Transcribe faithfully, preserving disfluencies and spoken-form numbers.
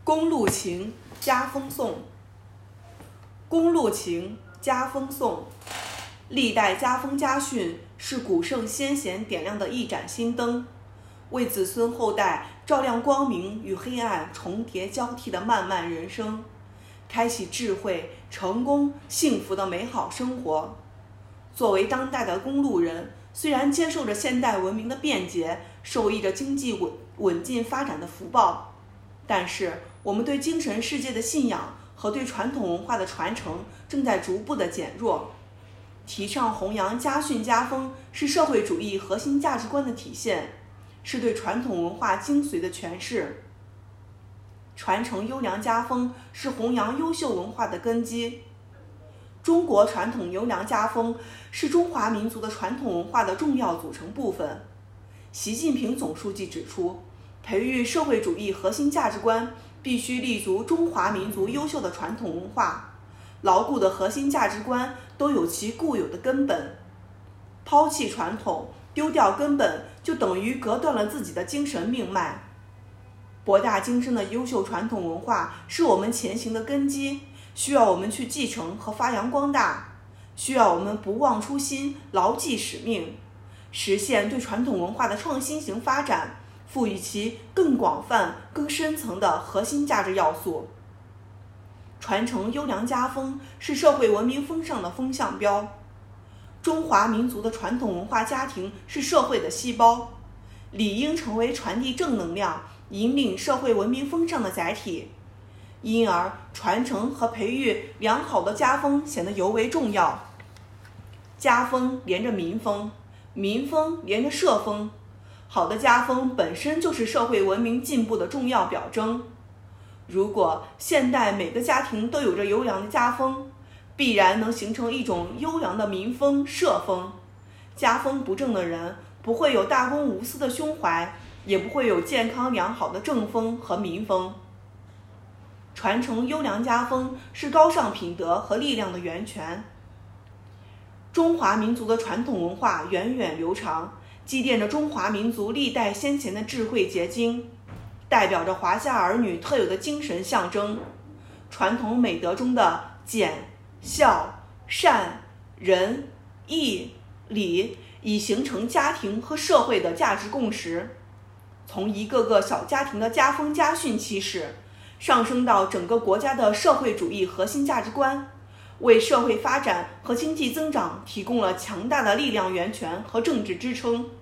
公路情，家风颂。公路情，家风颂。历代家风家训是古圣先贤点亮的一盏心灯，为子孙后代照亮光明与黑暗重叠交替的漫漫人生，开启智慧、成功、幸福的美好生活。作为当代的公路人，虽然接受着现代文明的便捷，受益着经济稳稳进发展的福报，但是我们对精神世界的信仰和对传统文化的传承正在逐步的减弱。提倡弘扬家训家风是社会主义核心价值观的体现，是对传统文化精髓的诠释。传承优良家风是弘扬优秀文化的根基。中国传统优良家风是中华民族的传统文化的重要组成部分。习近平总书记指出，培育社会主义核心价值观必须立足中华民族优秀的传统文化，牢固的核心价值观都有其固有的根本。抛弃传统，丢掉根本，就等于隔断了自己的精神命脉。博大精深的优秀传统文化是我们前行的根基，需要我们去继承和发扬光大，需要我们不忘初心，牢记使命，实现对传统文化的创新型发展，赋予其更广泛、更深层的核心价值要素。传承优良家风是社会文明风尚的风向标。中华民族的传统文化家庭是社会的细胞，理应成为传递正能量、引领社会文明风尚的载体。因而，传承和培育良好的家风显得尤为重要。家风连着民风，民风连着社风。好的家风本身就是社会文明进步的重要表征。如果现代每个家庭都有着优良的家风，必然能形成一种优良的民风、社风。家风不正的人，不会有大公无私的胸怀，也不会有健康良好的正风和民风。传承优良家风是高尚品德和力量的源泉。中华民族的传统文化源远流长，积淀着中华民族历代先贤的智慧结晶，代表着华夏儿女特有的精神象征。传统美德中的俭、孝、善、仁、义、礼已形成家庭和社会的价值共识，从一个个小家庭的家风家训起始，上升到整个国家的社会主义核心价值观，为社会发展和经济增长提供了强大的力量源泉和政治支撑。